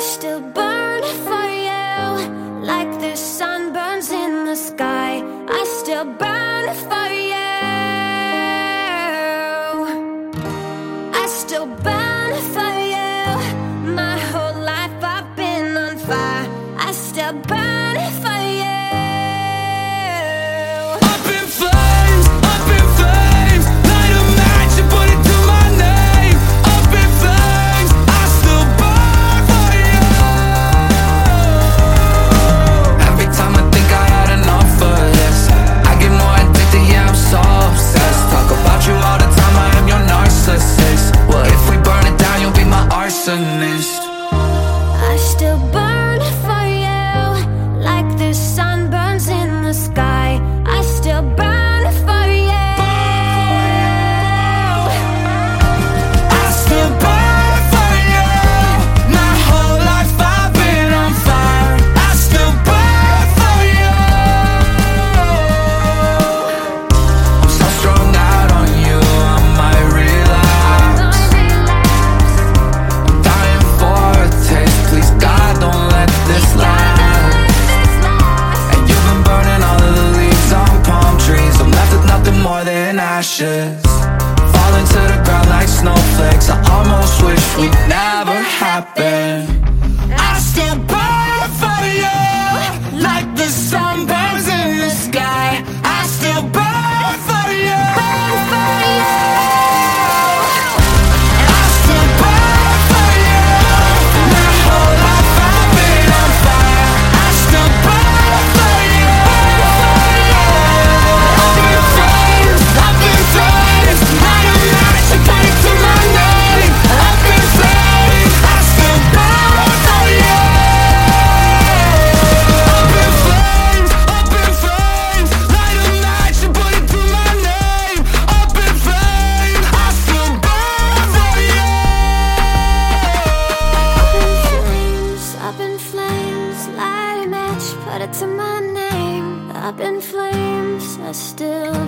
still burn for you, like the sun burns in the sky. I still burn for you. I still burn for you. My whole life I've been on fire. I still burn for you. Up in flames, light a match and put it to my name. Up in flames, I still burn for you. Every time I think I had enough of this, I get more addicted, yeah, I'm so obsessed. Talk about you all the time, I am your narcissist. Well, if we burn it down, you'll be my arsonist. I still burn for you, like the sun burns in the sky. I still burn for you. I still burn for you. My whole life I've been on fire. I still burn for you. I'm so strung out on you, I might relapse. I'm dying for a taste, please God, don't let this last. And you've been burning all of the leaves on palm trees. I'm left with nothing more than ashes, falling to the ground like snowflakes. I almost wish we'd never happened. I still burn for you, like the sun burns in the sky. I still burn for you. I still burn for you. My whole life I've been on fire. I still burn for you. Up in flames, light a match and put it to my name. Up in flames, I still burn for you. Up in flames, light a match and put it to my name. Up in flames, I still burn for you. Up in flames, light a match, put it to my name. Up in flames, I still